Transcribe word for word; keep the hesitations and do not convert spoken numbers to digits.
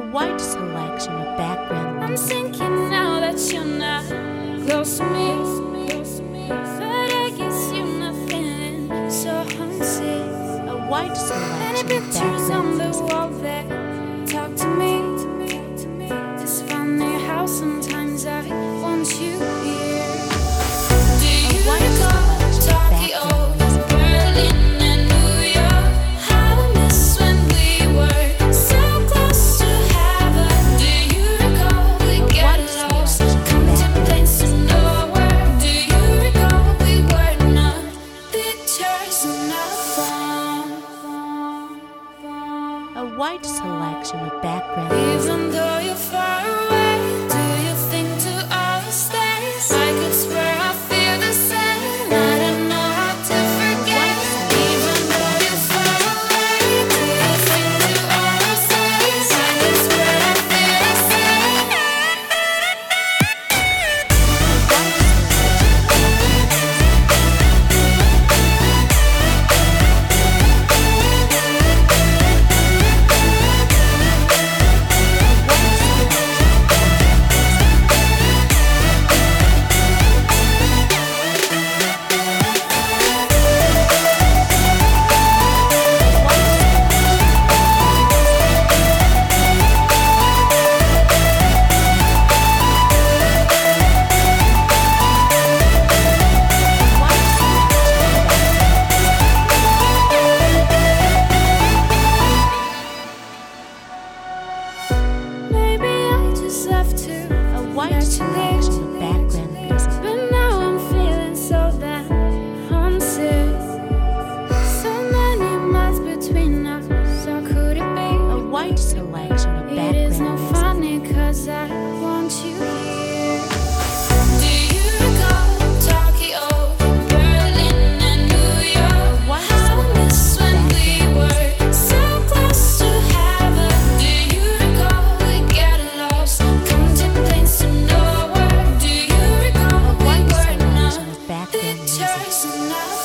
wide selection of background I'm music. thinking now that you're not close to me, but I guess you're not feeling so homesick. A wide Many selection of pictures on background the music. wall that talk to me. It's funny how sometimes I want you here. Do you recall Tokyo, Berlin, and New York? How I miss when we were so close to heaven. Do you recall we get lost, contemplates to nowhere? Do you recall we were not pictures in our phone? A wide selection of background music. Even though you're far away, do you think to other days? I could swear I feel the same. I don't know how to forget. Even though you're far away, do you think to other days? I could swear I feel the same. Maybe I just have to A wide selection of background music. but now I'm feeling so damn homesick. So many miles between us, so could it be? A wide selection of It is background not music. funny cause I want you here. Do you recall Tokyo, Berlin, and New York? How I miss when we were so close to heaven. Do you recall we get lost, contemplates to nowhere? Do you recall A we wide were not selection of background music. pictures in our